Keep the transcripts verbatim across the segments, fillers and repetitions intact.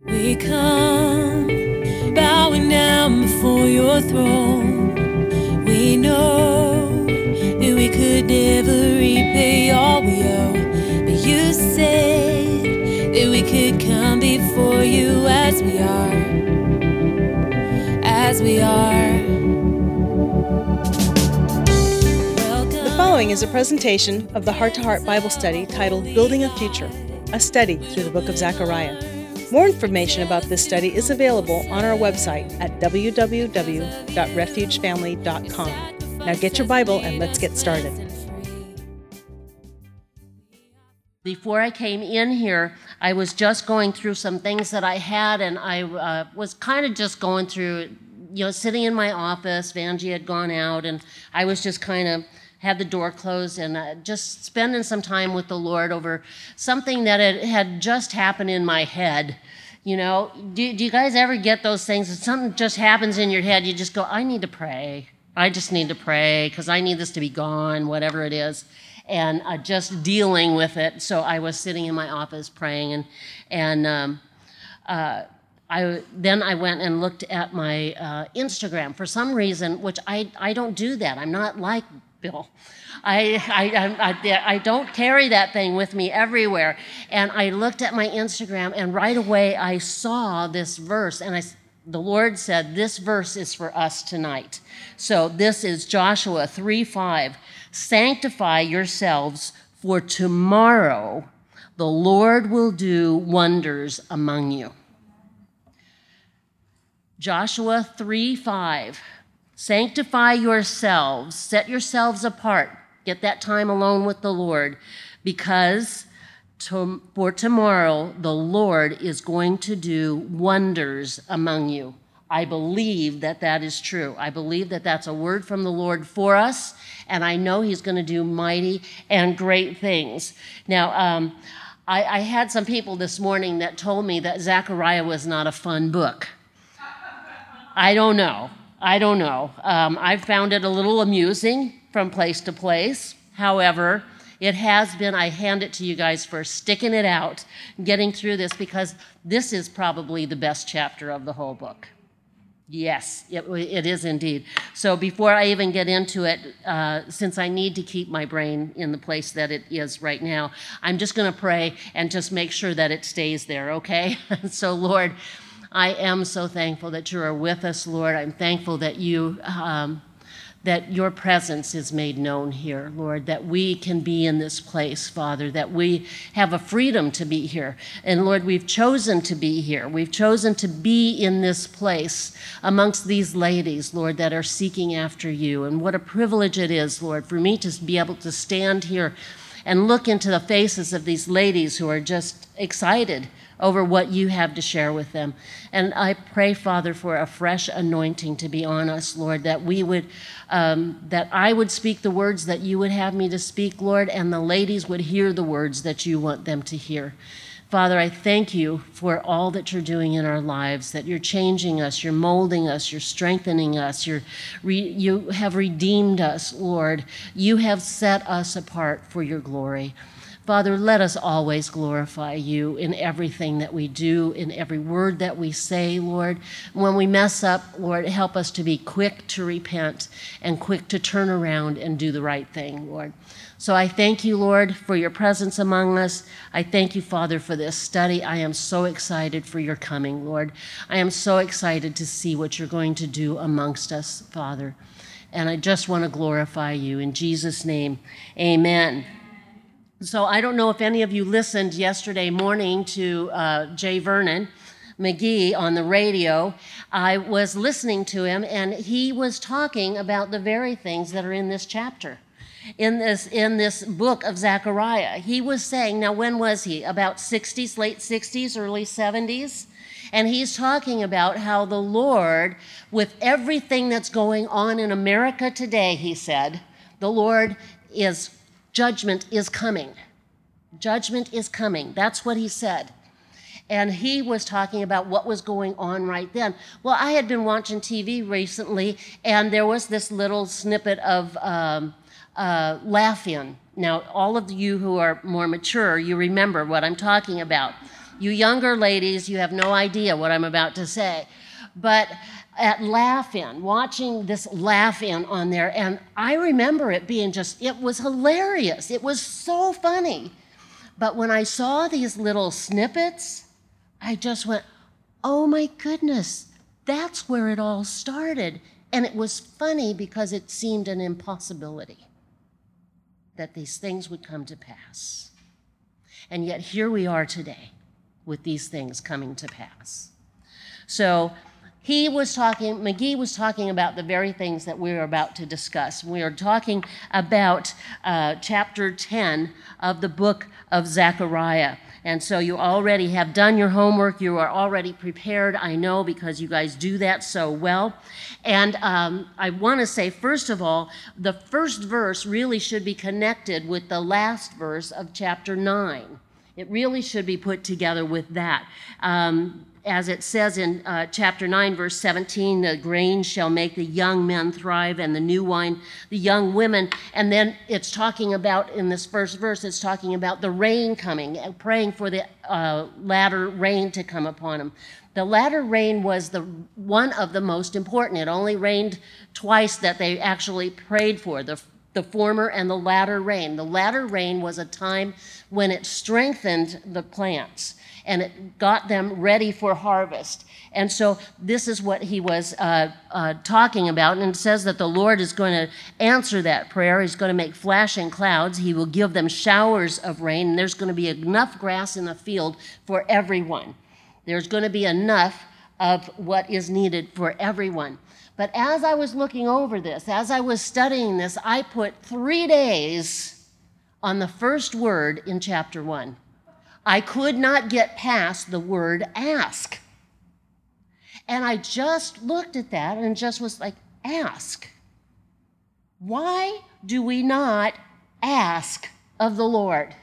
We come bowing down before your throne. We know that we could never repay all we owe, but you said that we could come before you as we are, as we are. The following is a presentation of the Heart to Heart Bible study titled Building a Future, a study through the book of Zechariah. More information about this study is available on our website at w w w dot refuge family dot com. Now get your Bible and let's get started. Before I came in here, I was just going through some things that I had, and I uh, was kind of just going through, you know, sitting in my office. Vanjie had gone out, and I was just kind of had the door closed and uh, just spending some time with the Lord over something that had, had just happened in my head. You know, do, do you guys ever get those things? If something just happens in your head, you just go, I need to pray. I just need to pray because I need this to be gone, whatever it is. And uh, just dealing with it. So I was sitting in my office praying, and and um, uh, I then I went and looked at my uh, Instagram for some reason, which I, I don't do that. I'm not like Bill. I, I, I, I don't carry that thing with me everywhere. And I looked at my Instagram, and right away I saw this verse, and I, the Lord said, this verse is for us tonight. So this is Joshua three five. Sanctify yourselves, for tomorrow the Lord will do wonders among you. Joshua three five. Sanctify yourselves, set yourselves apart, get that time alone with the Lord, because to, for tomorrow the Lord is going to do wonders among you. I believe that that is true. I believe that that's a word from the Lord for us, and I know he's going to do mighty and great things. Now, um, I, I had some people this morning that told me that Zechariah was not a fun book. I don't know. I don't know. Um, I've found it a little amusing from place to place. However, it has been, I hand it to you guys for sticking it out, getting through this, because this is probably the best chapter of the whole book. Yes, it, it is indeed. So before I even get into it, uh, since I need to keep my brain in the place that it is right now, I'm just going to pray and just make sure that it stays there, okay? So, Lord, I am so thankful that you are with us, Lord. I'm thankful that you, um, that your presence is made known here, Lord, that we can be in this place, Father, that we have a freedom to be here. And Lord, we've chosen to be here. We've chosen to be in this place amongst these ladies, Lord, that are seeking after you. And what a privilege it is, Lord, for me to be able to stand here and look into the faces of these ladies who are just excited over what you have to share with them. And I pray, Father, for a fresh anointing to be on us, Lord, that we would, um, that I would speak the words that you would have me to speak, Lord, and the ladies would hear the words that you want them to hear. Father, I thank you for all that you're doing in our lives, that you're changing us, you're molding us, you're strengthening us, you're re- you have redeemed us, Lord. You have set us apart for your glory. Father, let us always glorify you in everything that we do, in every word that we say, Lord. When we mess up, Lord, help us to be quick to repent and quick to turn around and do the right thing, Lord. So I thank you, Lord, for your presence among us. I thank you, Father, for this study. I am so excited for your coming, Lord. I am so excited to see what you're going to do amongst us, Father. And I just want to glorify you. In Jesus' name, amen. So I don't know if any of you listened yesterday morning to uh, Jay Vernon McGee on the radio. I was listening to him, and he was talking about the very things that are in this chapter, in this in this book of Zechariah. He was saying, now when was he? About sixties, late sixties, early seventies? And he's talking about how the Lord, with everything that's going on in America today, he said, the Lord is Judgment is coming. Judgment is coming. That's what he said. And he was talking about what was going on right then. Well, I had been watching T V recently, and there was this little snippet of um, uh, Laugh-In. Now, all of you who are more mature, you remember what I'm talking about. You younger ladies, you have no idea what I'm about to say. But at Laugh-In, watching this Laugh-In on there, and I remember it being just, it was hilarious. It was so funny. But when I saw these little snippets, I just went, oh my goodness, that's where it all started. And it was funny because it seemed an impossibility that these things would come to pass. And yet here we are today with these things coming to pass. So he was talking, McGee was talking about the very things that we are about to discuss. We are talking about uh, chapter ten of the book of Zechariah. And so you already have done your homework. You are already prepared, I know, because you guys do that so well. And um, I want to say, first of all, the first verse really should be connected with the last verse of chapter nine. It really should be put together with that. Um, As it says in uh, chapter nine, verse seventeen, the grain shall make the young men thrive and the new wine, the young women. And then it's talking about, in this first verse, it's talking about the rain coming, and praying for the uh, latter rain to come upon them. The latter rain was the one of the most important. It only rained twice that they actually prayed for, the the former and the latter rain. The latter rain was a time when it strengthened the plants and it got them ready for harvest. And so this is what he was uh, uh, talking about. And it says that the Lord is going to answer that prayer. He's going to make flashing clouds. He will give them showers of rain. And there's going to be enough grass in the field for everyone. There's going to be enough of what is needed for everyone. But as I was looking over this, as I was studying this, I put three days on the first word in chapter one. I could not get past the word ask. And I just looked at that and just was like, ask. Why do we not ask of the Lord?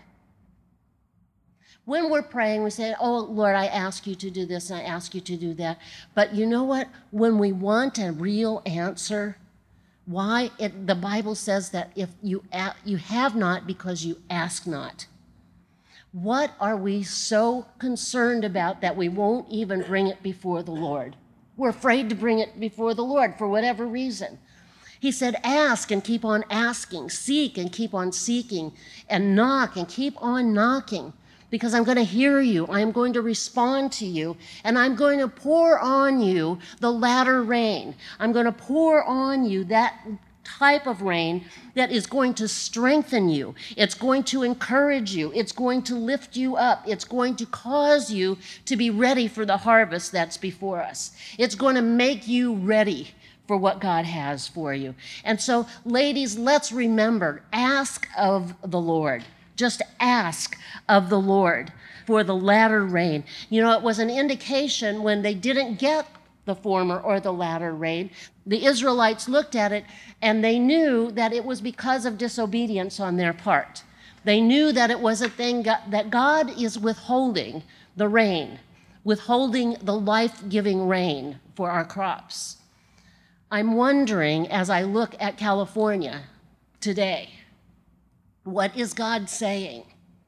When we're praying, we say, oh, Lord, I ask you to do this and I ask you to do that. But you know what? When we want a real answer, why? It, the Bible says that if you, you have not because you ask not. What are we so concerned about that we won't even bring it before the Lord? We're afraid to bring it before the Lord for whatever reason. He said, ask and keep on asking, seek and keep on seeking, and knock and keep on knocking, because I'm going to hear you, I'm going to respond to you, and I'm going to pour on you the latter rain. I'm going to pour on you that type of rain that is going to strengthen you. It's going to encourage you. It's going to lift you up. It's going to cause you to be ready for the harvest that's before us. It's going to make you ready for what God has for you. And so, ladies, let's remember, ask of the Lord. Just ask of the Lord for the latter rain. You know, it was an indication when they didn't get the former or the latter rain. The Israelites looked at it and they knew that it was because of disobedience on their part. They knew that it was a thing that God is withholding the rain, withholding the life-giving rain for our crops. I'm wondering, as I look at California today, what is God saying?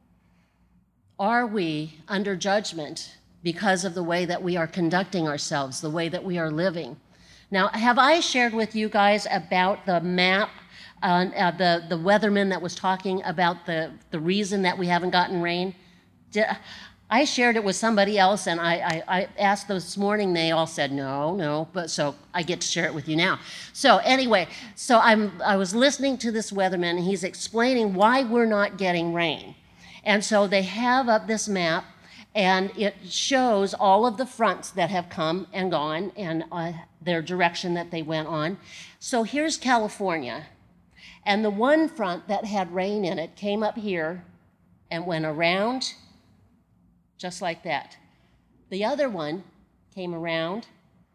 Are we under judgment because of the way that we are conducting ourselves, the way that we are living? Now, have I shared with you guys about the map, uh, uh, the, the weatherman that was talking about the, the reason that we haven't gotten rain? Did, I shared it with somebody else, and I, I, I asked this morning, they all said no, no, but so I get to share it with you now. So anyway, so I'm, I was listening to this weatherman, and he's explaining why we're not getting rain. And so they have up this map, and it shows all of the fronts that have come and gone and uh, their direction that they went on. So here's California, and the one front that had rain in it came up here and went around just like that. The other one came around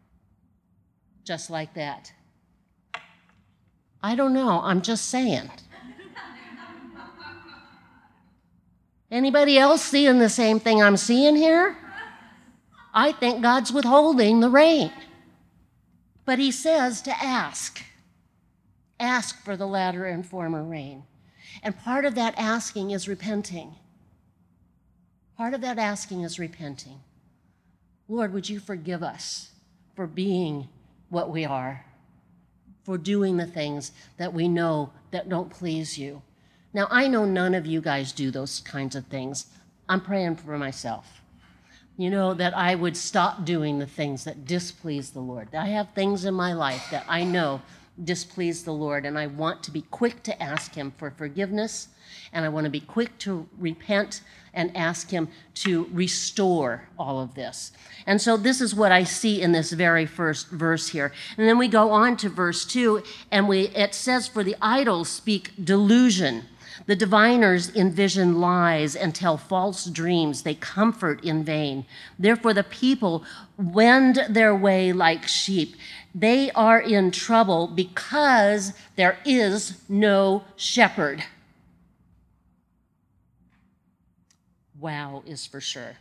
just like that. I don't know, I'm just saying. Anybody else seeing the same thing I'm seeing here? I think God's withholding the rain. But he says to ask. Ask for the latter and former rain. And part of that asking is repenting. Part of that asking is repenting. Lord, would you forgive us for being what we are, for doing the things that we know that don't please you. Now, I know none of you guys do those kinds of things. I'm praying for myself. You know, that I would stop doing the things that displease the Lord. I have things in my life that I know displease the Lord, and I want to be quick to ask him for forgiveness, and I want to be quick to repent and ask him to restore all of this. And so this is what I see in this very first verse here. And then we go on to verse two, and we it says, for the idols speak delusion. The diviners envision lies and tell false dreams. They comfort in vain. Therefore, the people wend their way like sheep. They are in trouble because there is no shepherd. Wow is for sure.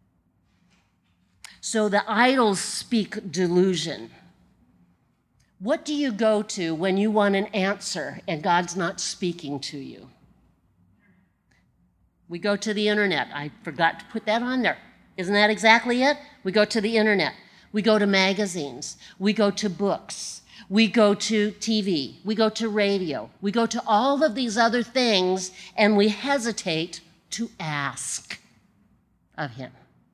So the idols speak delusion. What do you go to when you want an answer and God's not speaking to you? We go to the internet. I forgot to put that on there. Isn't that exactly it? We go to the internet. We go to magazines. We go to books. We go to T V. We go to radio. We go to all of these other things, and we hesitate to ask of him.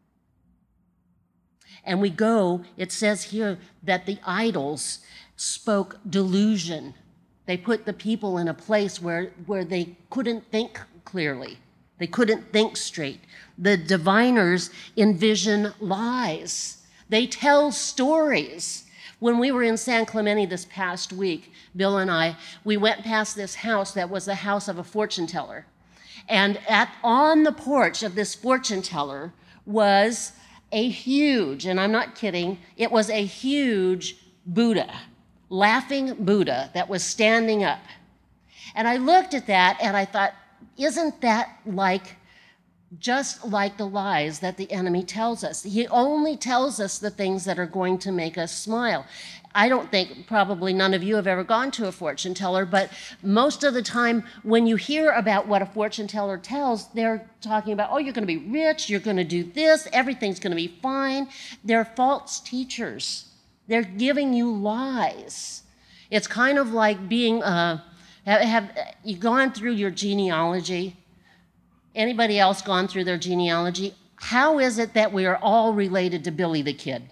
And we go, it says here that the idols spoke delusion. They put the people in a place where, where they couldn't think clearly. They couldn't think straight. The diviners envision lies. They tell stories. When we were in San Clemente this past week, Bill and I, we went past this house that was the house of a fortune teller. And at, on the porch of this fortune teller was a huge, and I'm not kidding, it was a huge Buddha, laughing Buddha that was standing up. And I looked at that and I thought, isn't that like, just like the lies that the enemy tells us? He only tells us the things that are going to make us smile. I don't think, probably none of you have ever gone to a fortune teller, but most of the time when you hear about what a fortune teller tells, they're talking about, oh, you're going to be rich, you're going to do this, everything's going to be fine. They're false teachers. They're giving you lies. It's kind of like being, uh, have, have you gone through your genealogy? Anybody else gone through their genealogy? How is it that we are all related to Billy the Kid?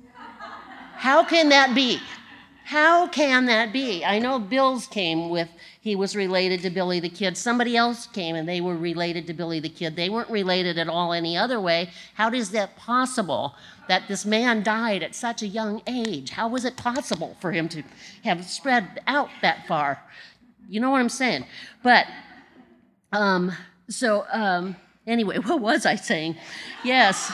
How can that be? How can that be? I know Bill's came with, he was related to Billy the Kid. Somebody else came and they were related to Billy the Kid. They weren't related at all any other way. How is that possible that this man died at such a young age? How was it possible for him to have spread out that far? You know what I'm saying? But, um, so um, anyway, what was I saying? Yes.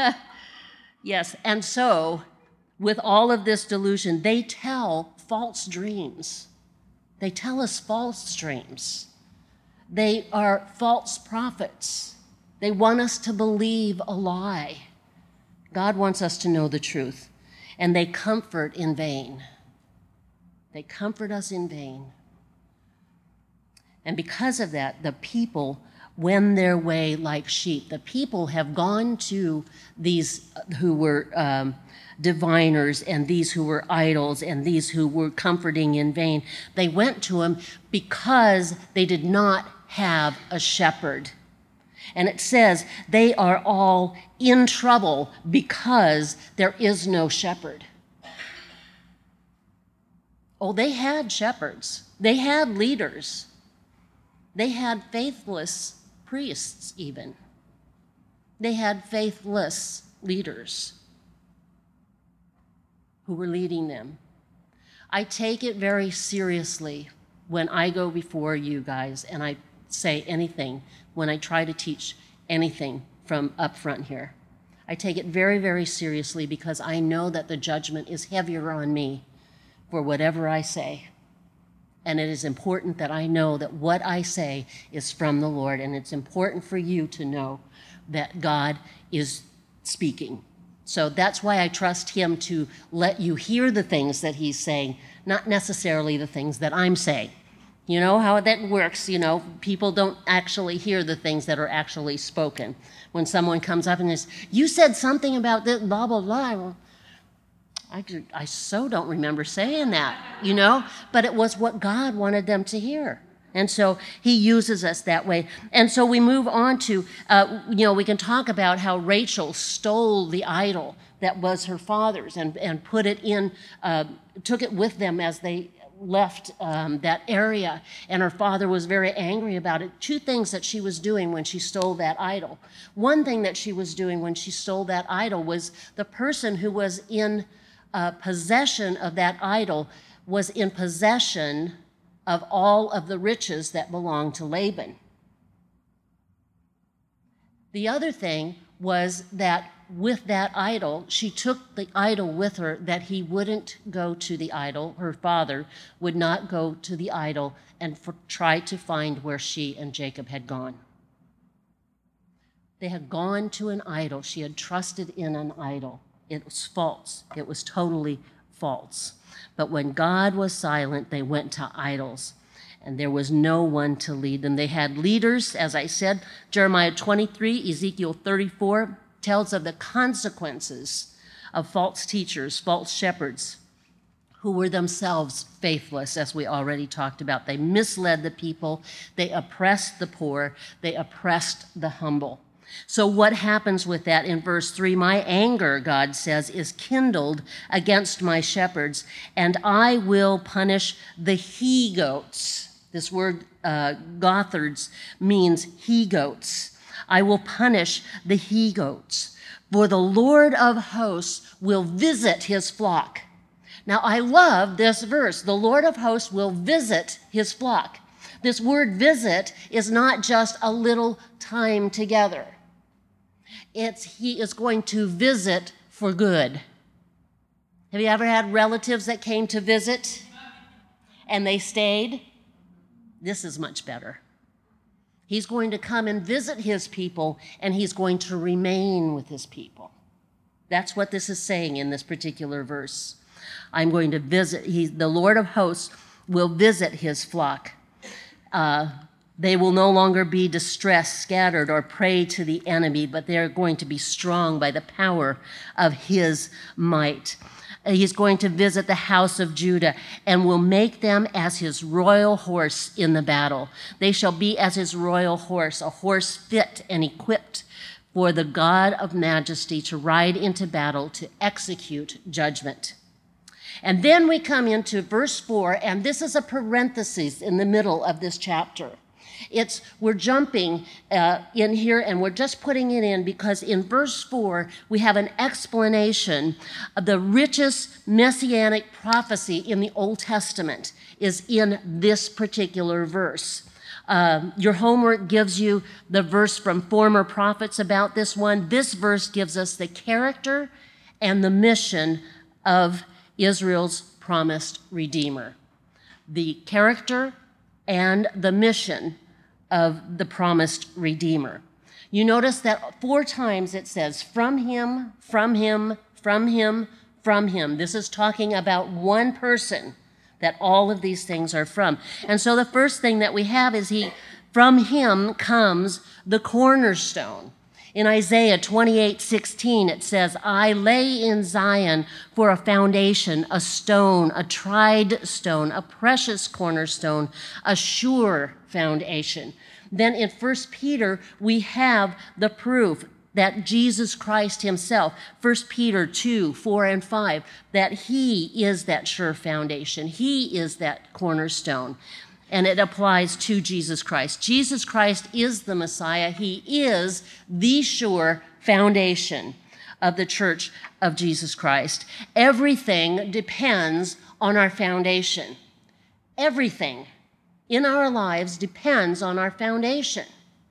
Yes, and so with all of this delusion, they tell false dreams. They tell us false dreams. They are false prophets. They want us to believe a lie. God wants us to know the truth, and they comfort in vain. They comfort us in vain. And because of that, the people wend their way like sheep. The people have gone to these who were um, diviners and these who were idols and these who were comforting in vain. They went to him because they did not have a shepherd. And it says they are all in trouble because there is no shepherd. Oh, they had shepherds. They had leaders. They had faithless priests even. They had faithless leaders who were leading them. I take it very seriously when I go before you guys and I say anything, when I try to teach anything from up front here. I take it very, very seriously because I know that the judgment is heavier on me for whatever I say. And it is important that I know that what I say is from the Lord, and it's important for you to know that God is speaking. So that's why I trust him to let you hear the things that he's saying, not necessarily the things that I'm saying. You know how that works, you know, people don't actually hear the things that are actually spoken. When someone comes up and says, you said something about this, blah, blah, blah. Well, I, I so don't remember saying that, you know, but it was what God wanted them to hear. And so he uses us that way. And so we move on to, uh, you know, we can talk about how Rachel stole the idol that was her father's and, and put it in, uh, took it with them as they left um, that area. And her father was very angry about it. Two things that she was doing when she stole that idol. One thing that she was doing when she stole that idol was the person who was in uh, possession of that idol was in possession of all of the riches that belonged to Laban. The other thing was that with that idol, she took the idol with her, that he wouldn't go to the idol. Her father would not go to the idol and for, try to find where she and Jacob had gone. They had gone to an idol. She had trusted in an idol. It was false. It was totally false. But when God was silent, they went to idols, and there was no one to lead them. They had leaders, as I said. Jeremiah twenty-three, Ezekiel thirty-four tells of the consequences of false teachers, false shepherds, who were themselves faithless, as we already talked about. They misled the people. They oppressed the poor. They oppressed the humble. So what happens with that in verse three? My anger, God says, is kindled against my shepherds, and I will punish the he-goats. This word uh, Gothards means he-goats. I will punish the he-goats, for the Lord of hosts will visit his flock. Now, I love this verse. The Lord of hosts will visit his flock. This word visit is not just a little time together. It's he is going to visit for good. Have you ever had relatives that came to visit and they stayed? This is much better. He's going to come and visit his people, and he's going to remain with his people. That's what this is saying in this particular verse. I'm going to visit, he, the Lord of hosts will visit his flock. Uh, They will no longer be distressed, scattered, or prey to the enemy, but they are going to be strong by the power of his might. He's going to visit the house of Judah and will make them as his royal horse in the battle. They shall be as his royal horse, a horse fit and equipped for the God of majesty to ride into battle to execute judgment. And then we come into verse four, and this is a parenthesis in the middle of this chapter. It's, we're jumping uh, in here, and we're just putting it in because in verse four, we have an explanation of the richest messianic prophecy in the Old Testament is in this particular verse. Uh, your homework gives you the verse from former prophets about this one. This verse gives us the character and the mission of Israel's promised Redeemer. The character and the mission of the promised Redeemer. You notice that four times it says, from him, from him, from him, from him. This is talking about one person that all of these things are from. And so the first thing that we have is he, from him comes the cornerstone. In Isaiah twenty-eight sixteen, it says, I lay in Zion for a foundation, a stone, a tried stone, a precious cornerstone, a sure foundation. Then in First Peter, we have the proof that Jesus Christ himself, First Peter two, four, and five, that he is that sure foundation. He is that cornerstone. And it applies to Jesus Christ. Jesus Christ is the Messiah. He is the sure foundation of the church of Jesus Christ. Everything depends on our foundation. Everything in our lives depends on our foundation.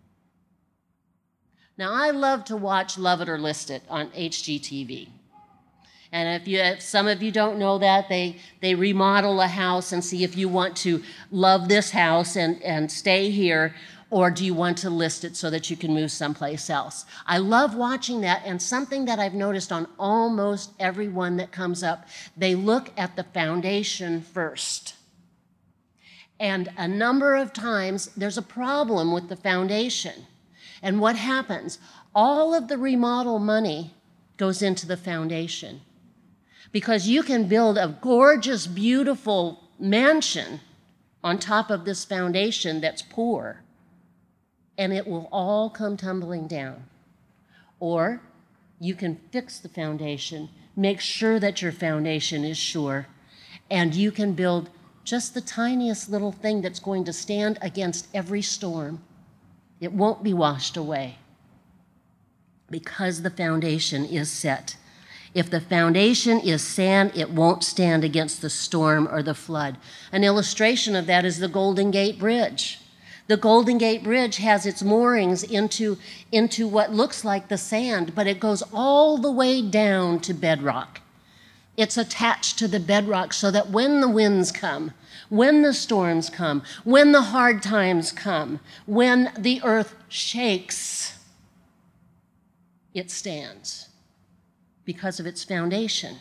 Now, I love to watch Love It or List It on H G T V. And if, you, if some of you don't know that, they, they remodel a house and see if you want to love this house and, and stay here, or do you want to list it so that you can move someplace else. I love watching that, and something that I've noticed on almost everyone that comes up, they look at the foundation first. And a number of times there's a problem with the foundation. And what happens? All of the remodel money goes into the foundation. Because you can build a gorgeous, beautiful mansion on top of this foundation that's poor, and it will all come tumbling down. Or you can fix the foundation, make sure that your foundation is sure, and you can build just the tiniest little thing that's going to stand against every storm. It won't be washed away because the foundation is set. If the foundation is sand, it won't stand against the storm or the flood. An illustration of that is the Golden Gate Bridge. The Golden Gate Bridge has its moorings into, into what looks like the sand, but it goes all the way down to bedrock. It's attached to the bedrock so that when the winds come, when the storms come, when the hard times come, when the earth shakes, it stands because of its foundation.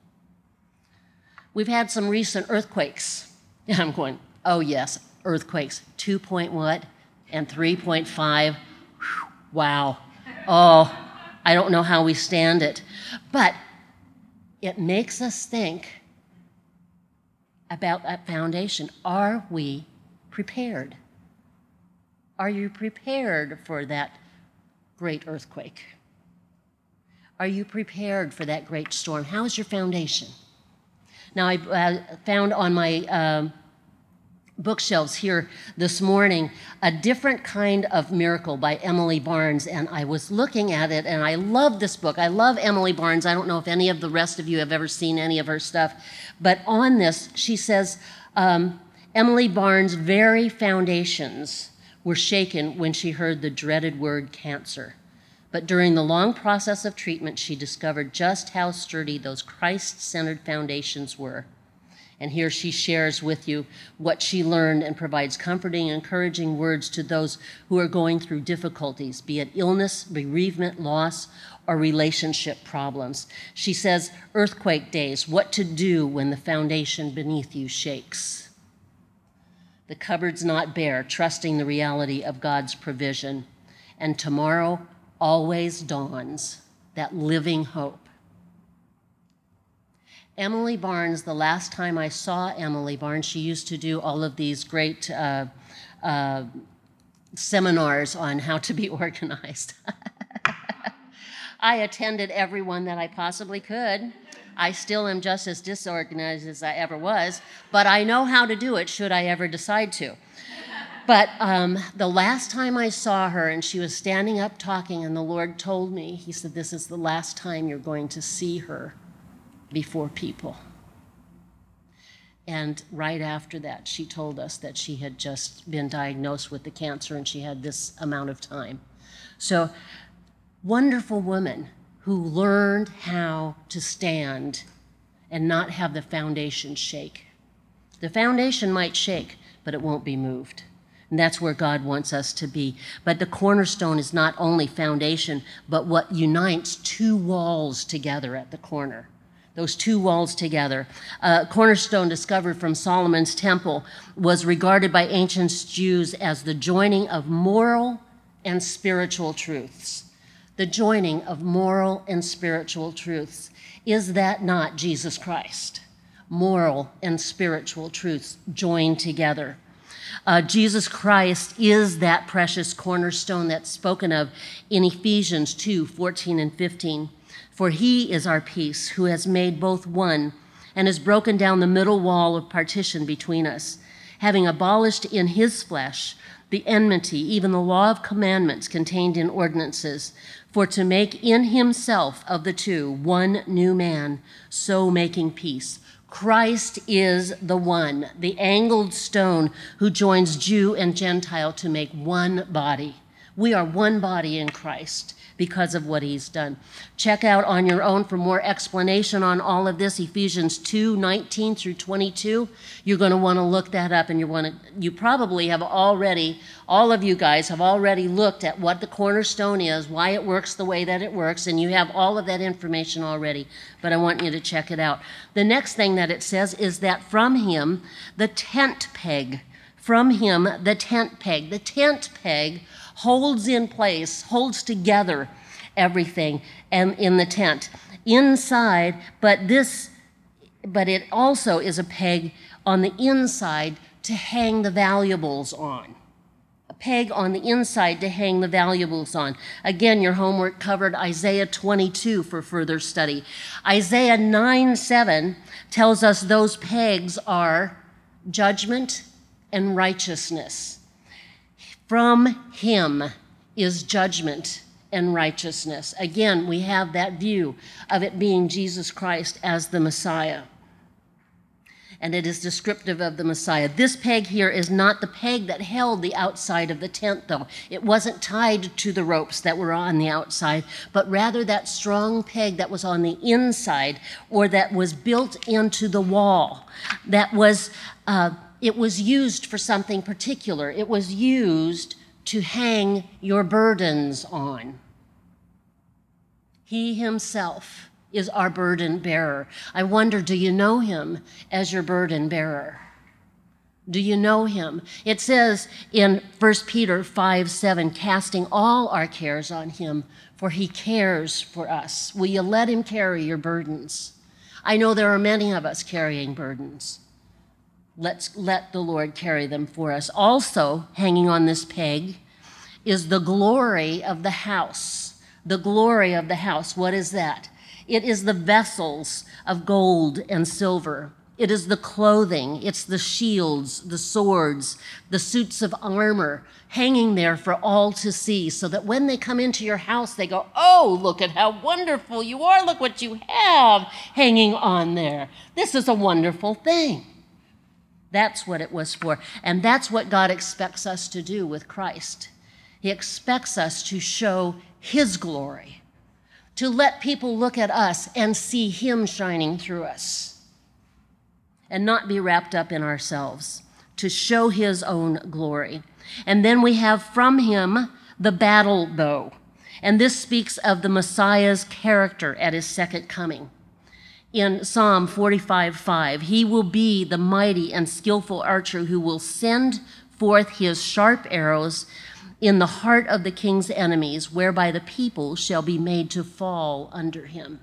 We've had some recent earthquakes. And I'm going, oh yes, earthquakes, two point what and three point five. Whew, wow. Oh, I don't know how we stand it. But it makes us think about that foundation. Are we prepared? Are you prepared for that great earthquake? Are you prepared for that great storm? How is your foundation? Now, I uh, found on my um, bookshelves here this morning a different kind of miracle by Emily Barnes, and I was looking at it, and I love this book. I love Emily Barnes. I don't know if any of the rest of you have ever seen any of her stuff, but on this, she says, um, Emily Barnes' very foundations were shaken when she heard the dreaded word cancer. But during the long process of treatment, she discovered just how sturdy those Christ-centered foundations were. And here she shares with you what she learned and provides comforting, encouraging words to those who are going through difficulties, be it illness, bereavement, loss, or relationship problems. She says, earthquake days, what to do when the foundation beneath you shakes. The cupboard's not bare, trusting the reality of God's provision. And tomorrow always dawns, that living hope. Emily Barnes, the last time I saw Emily Barnes, she used to do all of these great uh, uh, seminars on how to be organized. I attended every one that I possibly could. I still am just as disorganized as I ever was, but I know how to do it should I ever decide to. But um, the last time I saw her, and she was standing up talking, and the Lord told me, he said, this is the last time you're going to see her before people. And right after that, she told us that she had just been diagnosed with the cancer, and she had this amount of time. So, wonderful woman who learned how to stand and not have the foundation shake. The foundation might shake, but it won't be moved. And that's where God wants us to be. But the cornerstone is not only foundation, but what unites two walls together at the corner. Those two walls together. Uh, cornerstone discovered from Solomon's temple was regarded by ancient Jews as the joining of moral and spiritual truths. The joining of moral and spiritual truths. Is that not Jesus Christ? Moral and spiritual truths joined together. Uh, Jesus Christ is that precious cornerstone that's spoken of in Ephesians two, fourteen and fifteen. For he is our peace, who has made both one and has broken down the middle wall of partition between us, having abolished in his flesh the enmity, even the law of commandments contained in ordinances, for to make in himself of the two one new man, so making peace. Christ is the one, the angled stone who joins Jew and Gentile to make one body. We are one body in Christ because of what he's done. Check out on your own for more explanation on all of this, Ephesians two, nineteen through twenty-two. You're going to want to look that up, and you want to, you probably have already, all of you guys have already looked at what the cornerstone is, why it works the way that it works, and you have all of that information already, but I want you to check it out. The next thing that it says is that from him, the tent peg From him, the tent peg. The tent peg holds in place, holds together everything and in the tent. Inside, but this, but it also is a peg on the inside to hang the valuables on. A peg on the inside to hang the valuables on. Again, your homework covered Isaiah twenty-two for further study. Isaiah nine seven tells us those pegs are judgment and righteousness. From him is judgment and righteousness. Again, we have that view of it being Jesus Christ as the Messiah. And it is descriptive of the Messiah. This peg here is not the peg that held the outside of the tent, though. It wasn't tied to the ropes that were on the outside, but rather that strong peg that was on the inside, or that was built into the wall. That was, uh, it was used for something particular. It was used to hang your burdens on. He himself is our burden bearer. I wonder, do you know him as your burden bearer? Do you know him? It says in First Peter five seven, casting all our cares on him, for he cares for us. Will you let him carry your burdens? I know there are many of us carrying burdens. Let's let the Lord carry them for us. Also, hanging on this peg is the glory of the house. The glory of the house. What is that? It is the vessels of gold and silver. It is the clothing. It's the shields, the swords, the suits of armor hanging there for all to see, so that when they come into your house, they go, oh, look at how wonderful you are. Look what you have hanging on there. This is a wonderful thing. That's what it was for. And that's what God expects us to do with Christ. He expects us to show his glory, to let people look at us and see him shining through us, and not be wrapped up in ourselves, to show his own glory. And then we have from him the battle bow. And this speaks of the Messiah's character at his second coming. In Psalm forty-five five, he will be the mighty and skillful archer who will send forth his sharp arrows in the heart of the king's enemies, whereby the people shall be made to fall under him.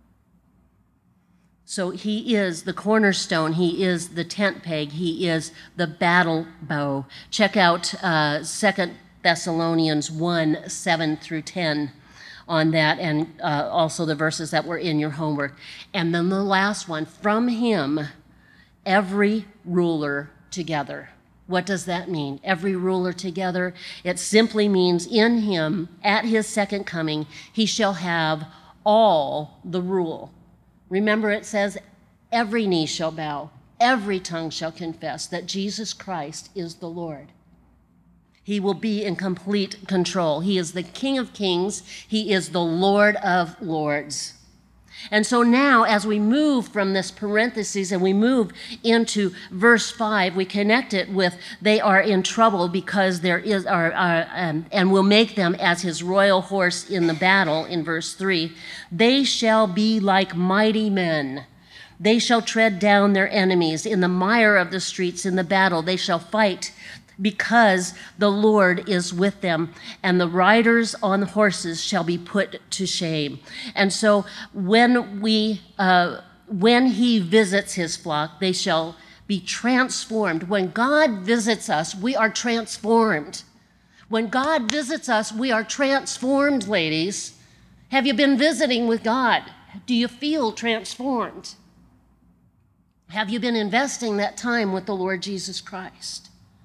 So he is the cornerstone, he is the tent peg, he is the battle bow. Check out uh, Second Thessalonians one, seven through ten on that, and uh, also the verses that were in your homework. And then the last one, from him, every ruler together. What does that mean? Every ruler together? It simply means in him, at his second coming, he shall have all the rule. Remember, it says, every knee shall bow, every tongue shall confess that Jesus Christ is the Lord. He will be in complete control. He is the King of Kings. He is the Lord of Lords. And so now, as we move from this parenthesis and we move into verse five, we connect it with they are in trouble because there is, are, are um, and will make them as his royal horse in the battle in verse three. They shall be like mighty men. They shall tread down their enemies in the mire of the streets in the battle. They shall fight because the Lord is with them, and the riders on horses shall be put to shame. And so when we, uh, when he visits his flock, they shall be transformed. When God visits us, we are transformed. When God visits us, we are transformed, ladies. Have you been visiting with God? Do you feel transformed? Have you been investing that time with the Lord Jesus Christ?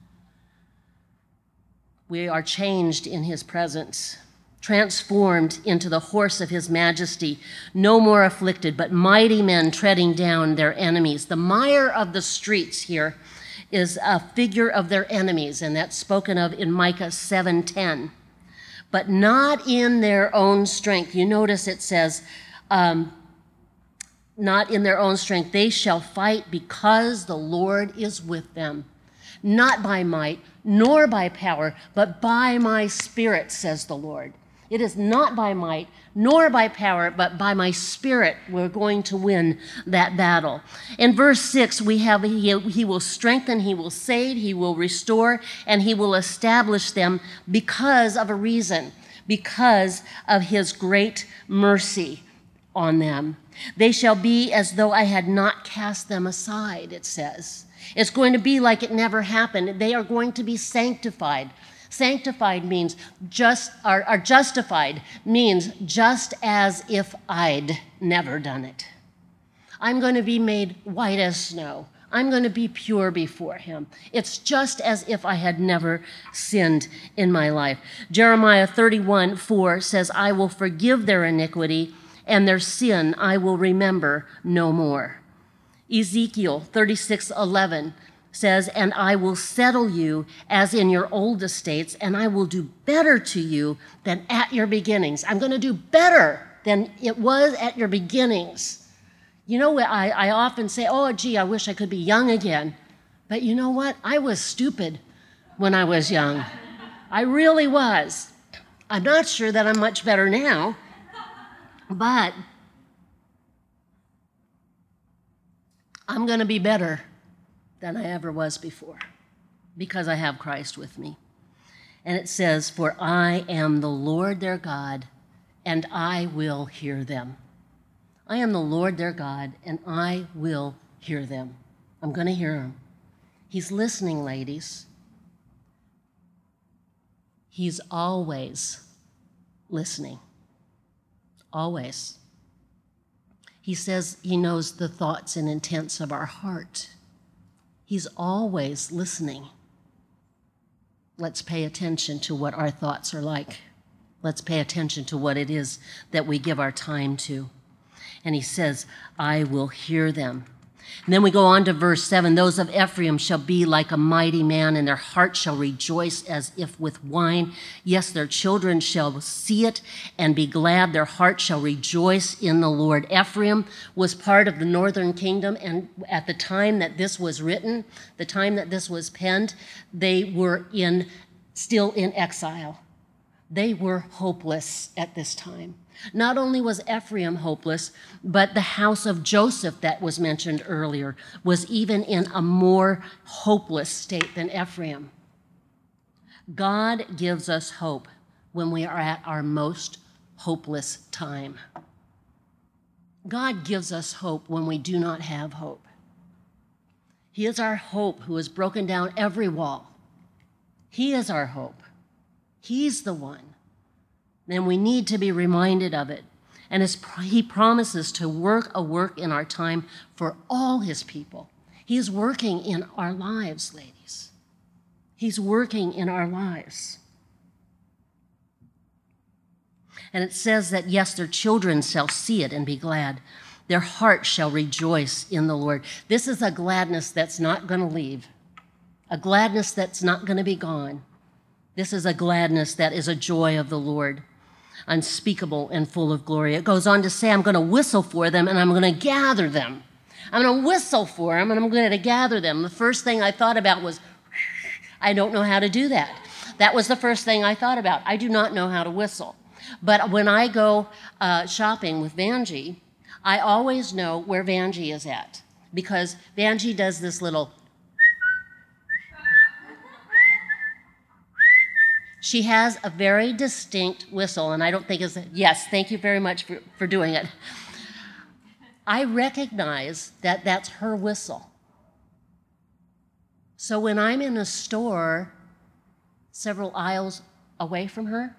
We are changed in his presence, transformed into the horse of his majesty, no more afflicted, but mighty men treading down their enemies. The mire of the streets here is a figure of their enemies, and that's spoken of in Micah seven ten. But not in their own strength. You notice it says, um, not in their own strength. They shall fight because the Lord is with them. Not by might, nor by power, but by my spirit, says the Lord. It is not by might, nor by power, but by my Spirit we're going to win that battle. In verse six, we have, he, he will strengthen, he will save, he will restore, and he will establish them because of a reason, because of his great mercy on them. They shall be as though I had not cast them aside, it says. It's going to be like it never happened. They are going to be sanctified. Sanctified means just, or, or justified means just as if I'd never done it. I'm going to be made white as snow. I'm going to be pure before him. It's just as if I had never sinned in my life. Jeremiah thirty-one four says, I will forgive their iniquity, and their sin I will remember no more. Ezekiel thirty-six eleven says, and I will settle you as in your old estates, and I will do better to you than at your beginnings. I'm going to do better than it was at your beginnings. You know, I, I often say, oh, gee, I wish I could be young again. But you know what? I was stupid when I was young. I really was. I'm not sure that I'm much better now, but I'm going to be better than I ever was before because I have Christ with me. And it says, for I am the Lord their God, and I will hear them. I am the Lord their God, and I will hear them. I'm going to hear him. He's listening, ladies. He's always listening. Always. He says he knows the thoughts and intents of our heart. He's always listening. Let's pay attention to what our thoughts are like. Let's pay attention to what it is that we give our time to. And he says, I will hear them. And then we go on to verse seven. Those of Ephraim shall be like a mighty man, and their heart shall rejoice as if with wine. Yes, their children shall see it and be glad. Their heart shall rejoice in the Lord. Ephraim was part of the northern kingdom, and at the time that this was written, the time that this was penned, they were in still in exile. They were hopeless at this time. Not only was Ephraim hopeless, but the house of Joseph that was mentioned earlier was even in a more hopeless state than Ephraim. God gives us hope when we are at our most hopeless time. God gives us hope when we do not have hope. He is our hope who has broken down every wall. He is our hope. He's the one. And we need to be reminded of it. And as he promises to work a work in our time for all his people. He is working in our lives, ladies. He's working in our lives. And it says that, yes, their children shall see it and be glad. Their heart shall rejoice in the Lord. This is a gladness that's not going to leave, a gladness that's not going to be gone. This is a gladness that is a joy of the Lord, unspeakable and full of glory. It goes on to say, I'm going to whistle for them and I'm going to gather them. I'm going to whistle for them and I'm going to gather them. The first thing I thought about was, I don't know how to do that. That was the first thing I thought about. I do not know how to whistle. But when I go uh, shopping with Vanjie, I always know where Vanjie is at because Vanjie does this little. She has a very distinct whistle, and I don't think it's, a, yes, thank you very much for, for doing it. I recognize that that's her whistle. So when I'm in a store several aisles away from her,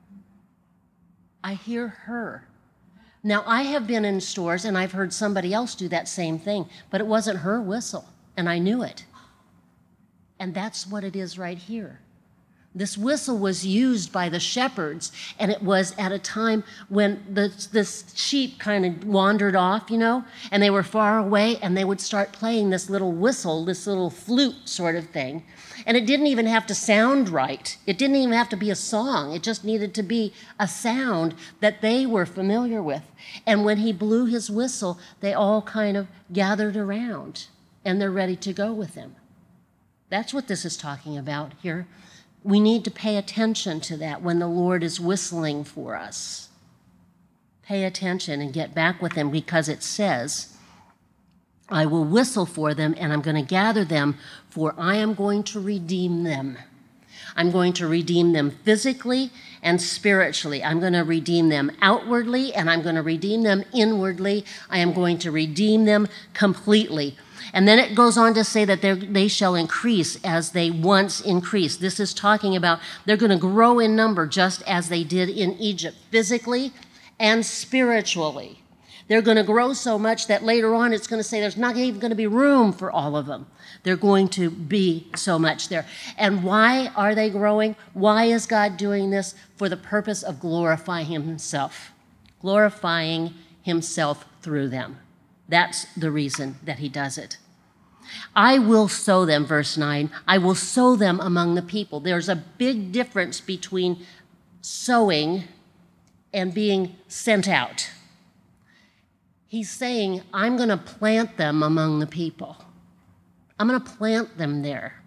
I hear her. Now, I have been in stores and I've heard somebody else do that same thing, but it wasn't her whistle, and I knew it. And that's what it is right here. This whistle was used by the shepherds, and it was at a time when the, the sheep kind of wandered off, you know, and they were far away, and they would start playing this little whistle, this little flute sort of thing. And it didn't even have to sound right. It didn't even have to be a song. It just needed to be a sound that they were familiar with. And when he blew his whistle, they all kind of gathered around, and they're ready to go with him. That's what this is talking about here. We need to pay attention to that when the Lord is whistling for us. Pay attention and get back with him, because it says, I will whistle for them and I'm going to gather them, for I am going to redeem them. I'm going to redeem them physically and spiritually. I'm going to redeem them outwardly and I'm going to redeem them inwardly. I am going to redeem them completely. And then it goes on to say that they shall increase as they once increased. This is talking about they're going to grow in number just as they did in Egypt, physically and spiritually. They're going to grow so much that later on it's going to say there's not even going to be room for all of them. They're going to be so much there. And why are they growing? Why is God doing this? For the purpose of glorifying himself, glorifying himself through them. That's the reason that he does it. I will sow them, verse nine, I will sow them among the people. There's a big difference between sowing and being sent out. He's saying, I'm going to plant them among the people. I'm going to plant them there.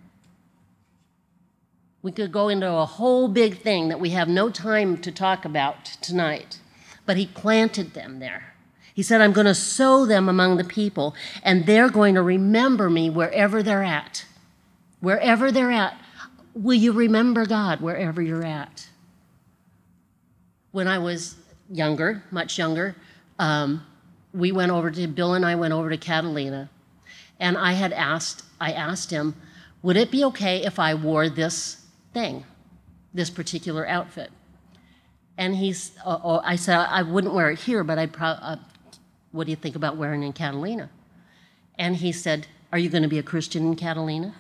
We could go into a whole big thing that we have no time to talk about tonight, but he planted them there. He said, I'm going to sow them among the people, and they're going to remember me wherever they're at. Wherever they're at. Will you remember God wherever you're at? When I was younger, much younger, um, we went over to, Bill and I went over to Catalina, and I had asked, I asked him, would it be okay if I wore this thing, this particular outfit? And he's, uh, oh, I said, I wouldn't wear it here, but I'd probably, uh, what do you think about wearing it in Catalina? And he said, are you going to be a Christian in Catalina?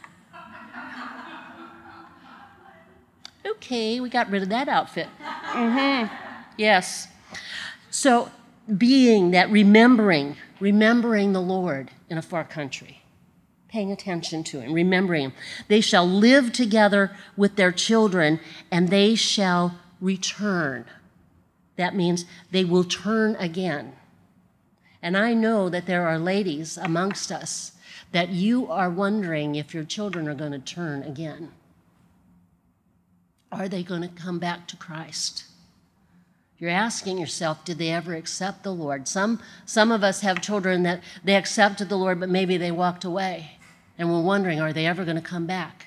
Okay, we got rid of that outfit. Mm-hmm. Yes. So being that remembering, remembering the Lord in a far country, paying attention to him, remembering him. They shall live together with their children, and they shall return. That means they will turn again. And I know that there are ladies amongst us that you are wondering if your children are going to turn again. Are they going to come back to Christ? You're asking yourself, did they ever accept the Lord? Some, some of us have children that they accepted the Lord, but maybe they walked away. And we're wondering, are they ever going to come back?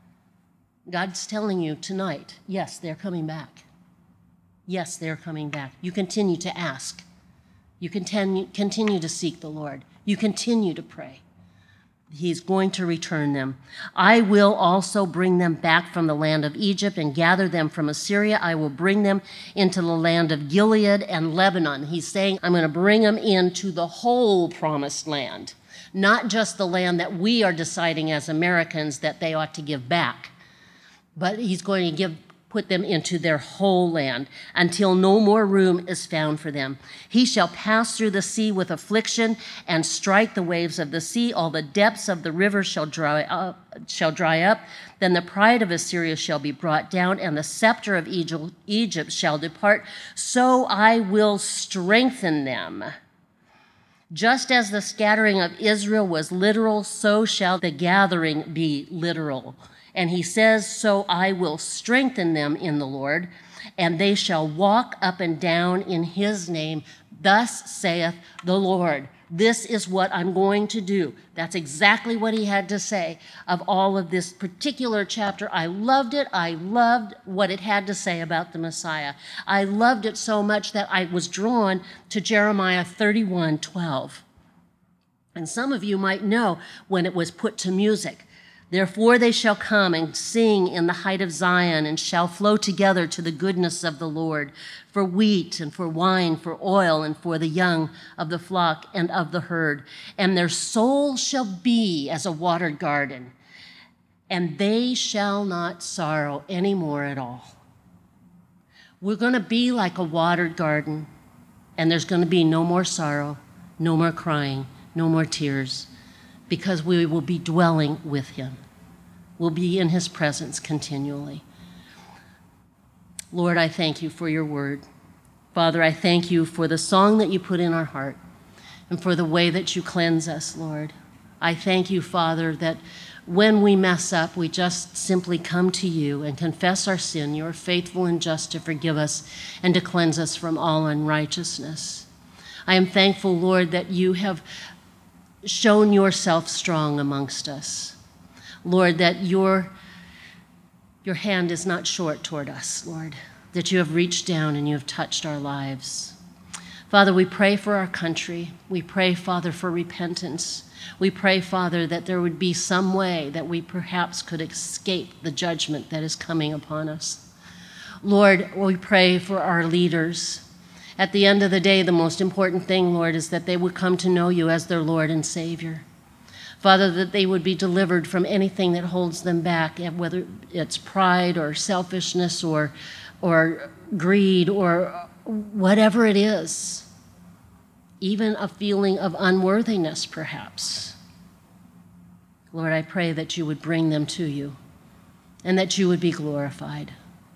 God's telling you tonight, yes, they're coming back. Yes, they're coming back. You continue to ask. You continue, continue to seek the Lord. You continue to pray. He's going to return them. I will also bring them back from the land of Egypt and gather them from Assyria. I will bring them into the land of Gilead and Lebanon. He's saying, I'm going to bring them into the whole promised land, not just the land that we are deciding as Americans that they ought to give back, but he's going to give put them into their whole land until no more room is found for them. He shall pass through the sea with affliction and strike the waves of the sea. All the depths of the river shall dry up, shall dry up. Then the pride of Assyria shall be brought down, and the scepter of Egypt, Egypt shall depart. So I will strengthen them. Just as the scattering of Israel was literal, so shall the gathering be literal. And he says, so I will strengthen them in the Lord, and they shall walk up and down in his name. Thus saith the Lord. This is what I'm going to do. That's exactly what he had to say of all of this particular chapter. I loved it. I loved what it had to say about the Messiah. I loved it so much that I was drawn to Jeremiah thirty-one twelve. And some of you might know when it was put to music. Therefore they shall come and sing in the height of Zion, and shall flow together to the goodness of the Lord, for wheat and for wine, for oil, and for the young of the flock and of the herd. And their soul shall be as a watered garden, and they shall not sorrow any more at all. We're going to be like a watered garden, and there's going to be no more sorrow, no more crying, no more tears, because we will be dwelling with him. We'll be in his presence continually. Lord, I thank you for your word. Father, I thank you for the song that you put in our heart and for the way that you cleanse us, Lord. I thank you, Father, that when we mess up, we just simply come to you and confess our sin. You are faithful and just to forgive us and to cleanse us from all unrighteousness. I am thankful, Lord, that you have shown yourself strong amongst us. Lord, that your, your hand is not short toward us, Lord, that you have reached down and you have touched our lives. Father, we pray for our country. We pray, Father, for repentance. We pray, Father, that there would be some way that we perhaps could escape the judgment that is coming upon us. Lord, we pray for our leaders. At the end of the day, the most important thing, Lord, is that they would come to know you as their Lord and Savior. Father, that they would be delivered from anything that holds them back, whether it's pride or selfishness or, or greed or whatever it is. Even a feeling of unworthiness, perhaps. Lord, I pray that you would bring them to you and that you would be glorified.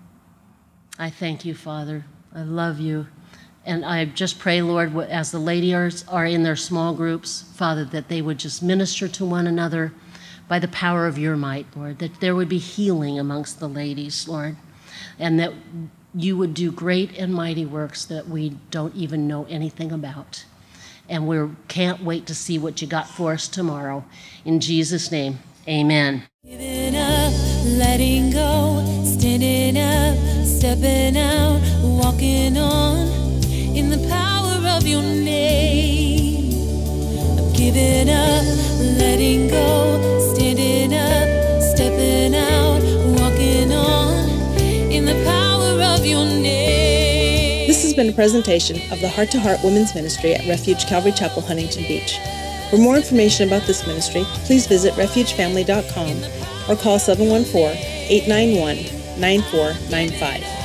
I thank you, Father. I love you. And I just pray, Lord, as the ladies are in their small groups, Father, that they would just minister to one another by the power of your might, Lord, that there would be healing amongst the ladies, Lord, and that you would do great and mighty works that we don't even know anything about. And we can't wait to see what you got for us tomorrow. In Jesus' name, amen. Giving up, letting go, standing up, stepping out, walking on in the power of your name. I'm giving up, letting go, standing up, stepping out, walking on in the power of your name. This has been a presentation of the Heart to Heart Women's Ministry at Refuge Calvary Chapel, Huntington Beach. For more information about this ministry, please visit refuge family dot com or call seven one four, eight nine one, nine four nine five.